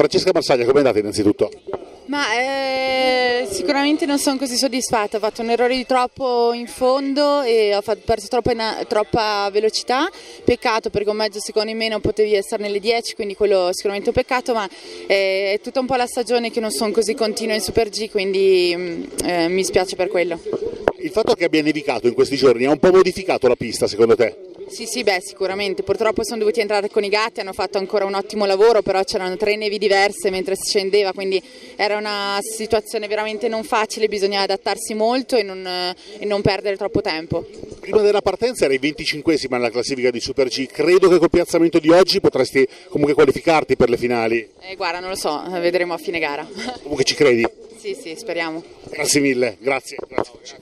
Francesca Marsaglia, come è andata innanzitutto? Sicuramente non sono così soddisfatta, ho fatto un errore di troppo in fondo e ho perso troppa velocità, peccato perché un mezzo secondo in meno potevi essere nelle 10, quindi quello sicuramente un peccato, ma è tutta un po' la stagione che non sono così continua in Super G, quindi mi spiace per quello. Il fatto che abbia nevicato in questi giorni ha un po' modificato la pista secondo te? Sì, sicuramente. Purtroppo sono dovuti entrare con i gatti, hanno fatto ancora un ottimo lavoro, però c'erano 3 nevi diverse mentre si scendeva, quindi era una situazione veramente non facile, bisognava adattarsi molto e non perdere troppo tempo. Prima della partenza eri 25esima nella classifica di Super G, credo che col piazzamento di oggi potresti comunque qualificarti per le finali. Guarda, non lo so, vedremo a fine gara. Comunque ci credi? Sì, speriamo. Grazie mille, grazie.